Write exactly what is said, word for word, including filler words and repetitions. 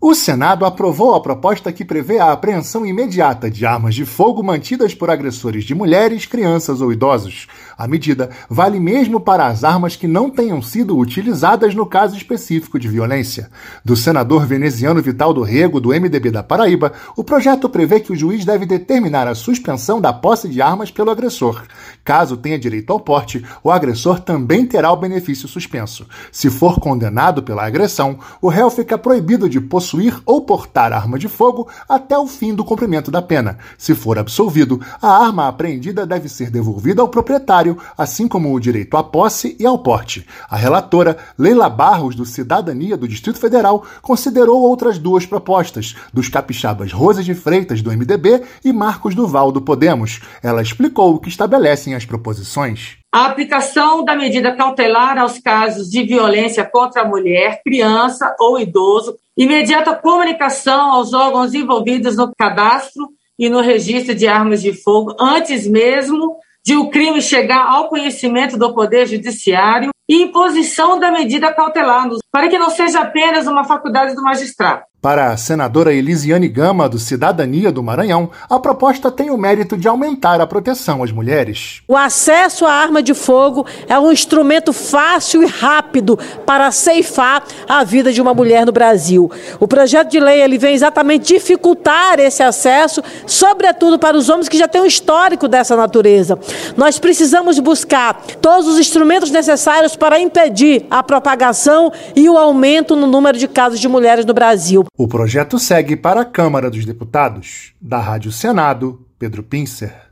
O Senado aprovou a proposta que prevê a apreensão imediata de armas de fogo mantidas por agressores de mulheres, crianças ou idosos. A medida vale mesmo para as armas que não tenham sido utilizadas no caso específico de violência. Do senador veneziano Vital do Rego, do M D B da Paraíba, o projeto prevê que o juiz deve determinar a suspensão da posse de armas pelo agressor. Caso tenha direito ao porte, o agressor também terá o benefício suspenso. Se for condenado pela agressão, o réu fica proibido de possuir ou portar arma de fogo até o fim do cumprimento da pena. Se for absolvido, a arma apreendida deve ser devolvida ao proprietário, assim como o direito à posse e ao porte. A relatora, Leila Barros, do Cidadania do Distrito Federal, considerou outras duas propostas, dos capixabas Rose de Freitas, do M D B, e Marcos Duval, do Podemos. Ela explicou o que estabelecem as proposições. A aplicação da medida cautelar aos casos de violência contra a mulher, criança ou idoso, imediata comunicação aos órgãos envolvidos no cadastro e no registro de armas de fogo, antes mesmo de o crime chegar ao conhecimento do Poder Judiciário, e imposição da medida cautelar, para que não seja apenas uma faculdade do magistrado. Para a senadora Elisiane Gama, do Cidadania do Maranhão, a proposta tem o mérito de aumentar a proteção às mulheres. O acesso à arma de fogo é um instrumento fácil e rápido para ceifar a vida de uma mulher no Brasil. O projeto de lei ele vem exatamente dificultar esse acesso, sobretudo para os homens que já têm um histórico dessa natureza. Nós precisamos buscar todos os instrumentos necessários para impedir a propagação e o aumento no número de casos de mulheres no Brasil. O projeto segue para a Câmara dos Deputados. Da Rádio Senado, Pedro Pincer.